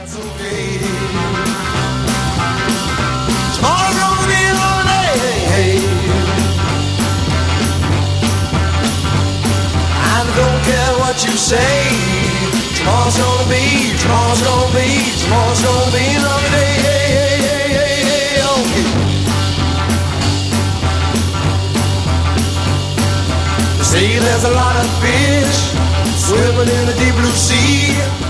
that's okay. Tomorrow's gonna be another day. I don't care what you say. Tomorrow's gonna be another day. Okay. They say there's a lot of fish swimming in the deep blue sea.